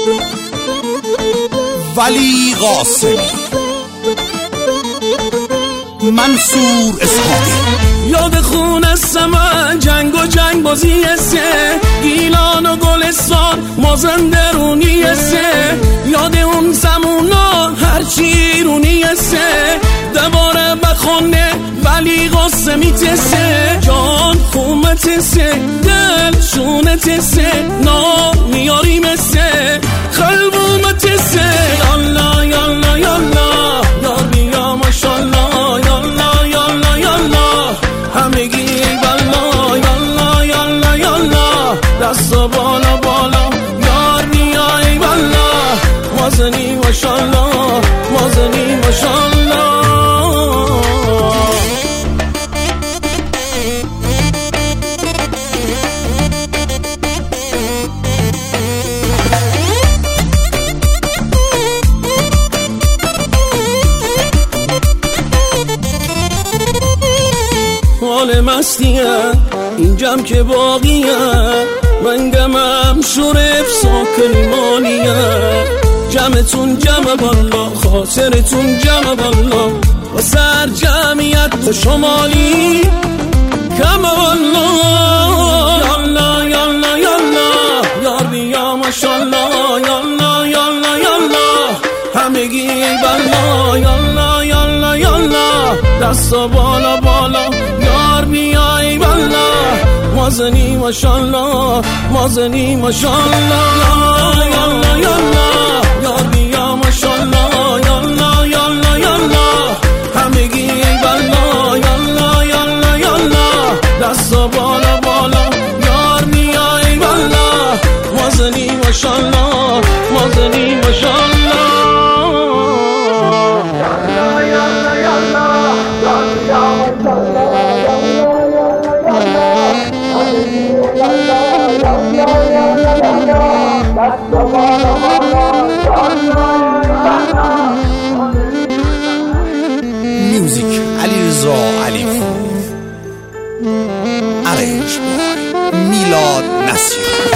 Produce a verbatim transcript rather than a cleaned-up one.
ولی قاسمی، منصور اسحاقی. یاد خونه سمن جنگ و جنگ بازی سه، گیلان و گلستان مازندرونی سه، یاد اون زمونا هرچی رونی سه، دوباره بخونه ولی قاسمی تسه، جان خومت سه، دل شونت سه، نامیاری مسه، خلبومت سه، یالا یالا یالا یار بیا ماشالله، یالا یالا یالا همگی بالا، یالا یالا یالا دست بالا بالا، یار بیا ای بالا، مازنی ماشالله، مازنی ماشالله. حال مستیه اینجام که باقیه، منگمم شرف ساکن مالیه، جمعتون جمع بالا خاطرتون جمع بالا، و سر جمعیت تو شمالی کم بالا، یالا یالا یالا یار بیا ماشالله، یالا یالا یالا همگی بالا، یالا یالا یالا دست بالا بالا، یار بیای بالا، مازنی ماشالله، مازنی ماشالله، یالا یالا یار بیا ماشالله، یالا یالا یالا همگی بالا، یالا یالا یالا دست بالا بالا، یار بیای بالا، مازنی ماشالله، مازنی ماشالله. میوزیک علیرضا علیپور، ارنج بای میلاد نصیری.